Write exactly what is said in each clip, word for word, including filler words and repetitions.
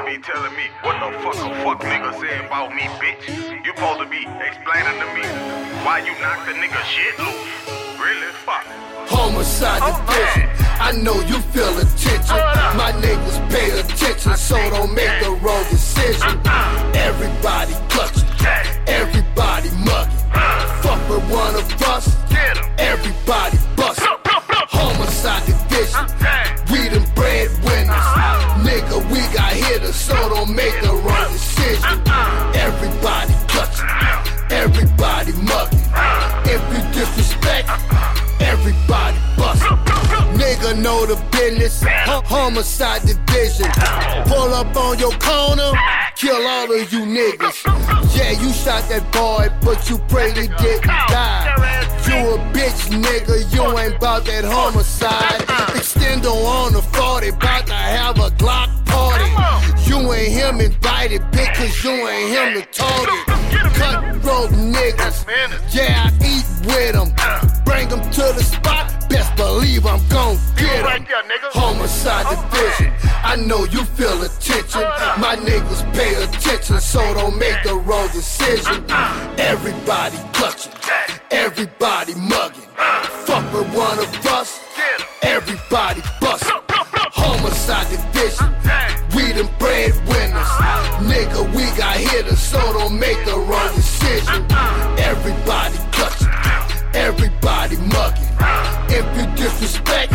be telling me what the fuck a fuck nigga said about me, bitch. You supposed to be explaining to me why you knocked the nigga shit loose. Really? Fuck. Homicide division, I know you feel attention. My niggas pay attention, so don't make the wrong decision. Everybody clutching, everybody mugging. Fuck with one of us, everybody bustin'. Homicide division, we them breadwinners. Nigga, we got hitters, so don't make the wrong decision. Everybody clutching, everybody mugging. If you disrespect, everybody bustin'. Nigga know the business, homicide division. Pull up on your corner, kill all of you niggas. Yeah, you shot that boy, but you pray he didn't die. You a bitch nigga, you ain't bout that homicide. Extendo on the forty, bout to have a Glock party. You ain't him invited, bitch, cause you ain't him the target. Cutthroat niggas, yeah, I eat with them. Bring them to the spot, best believe I'm gon' get them. Homicide division, I know you feel attention. My niggas pay attention, so don't make the wrong decision. Everybody clutching, everybody mugging. Fuck with one of us, everybody bustin'. Homicide division, we them breadwinners. Nigga, we got hitters, so don't make the wrong decision. Everybody clutching, everybody mugging. If you disrespect,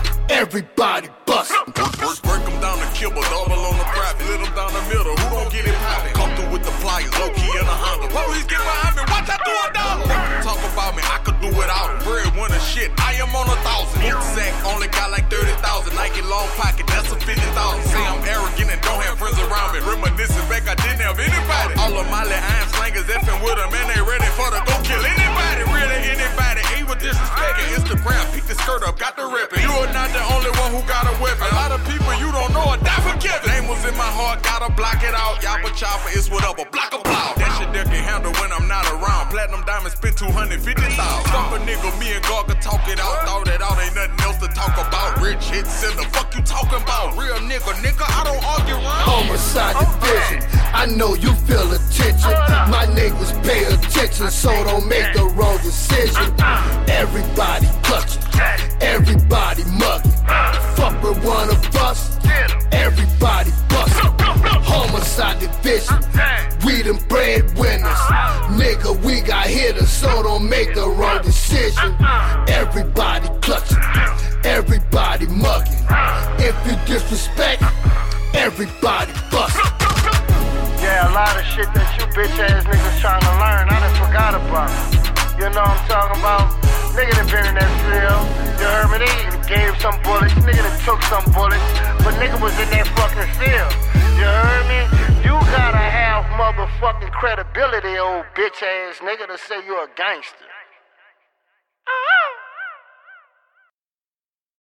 everybody bustin'. Break them down to kill, but double on the profit. Lit them down the middle, who gon' get it poppin'? Come through with the pliers, low key in a Honda. Police get behind me, watch out, do a dollar. Talk about me, I could do without them. Breadwinner shit, I am on a thousand. Hit sack, only got like thirty thousand. Nike long pocket, that's a fifty thousand. Say I'm arrogant and don't have friends around me. Reminiscing back, I didn't have anybody. All of my little iron slangers effing with them, and they ready for to go kill anybody. Really anybody, ain't with disrespecting. Instagram, pick the skirt up, got the ripping. You are not the only one who got a weapon. A lot of people you don't know are die forgiven. Name was in my heart, gotta block it out. Yappa chopper, it's whatever, block a plow. That shit there can handle when I'm not around. Platinum diamonds spent two hundred fifty thousand. Stop a nigga, me and God could talk it out. Thought it out, ain't nothing else to talk about. Rich hits in the fuck you talking about. Real nigga, nigga, I don't argue around. Homicide division, I know you feel attention. My niggas pay attention, so don't make the wrong decision. Everybody clutching, everybody mugging. Fuck with one of us, everybody bustin'. Homicide division, we them breadwinners. Nigga, we got hitters, so don't make the wrong decision. Everybody clutching, everybody mugging. If you disrespect, everybody bustin'. Yeah, a lot of shit that you bitch ass niggas trying to learn, I done forgot about. You know what I'm talking about? Nigga done been in that field. You heard me? They even gave some bullets. Nigga done took some bullets. But nigga was in that fucking field. You heard me? You gotta have motherfucking credibility, old bitch ass nigga, to say you a gangster.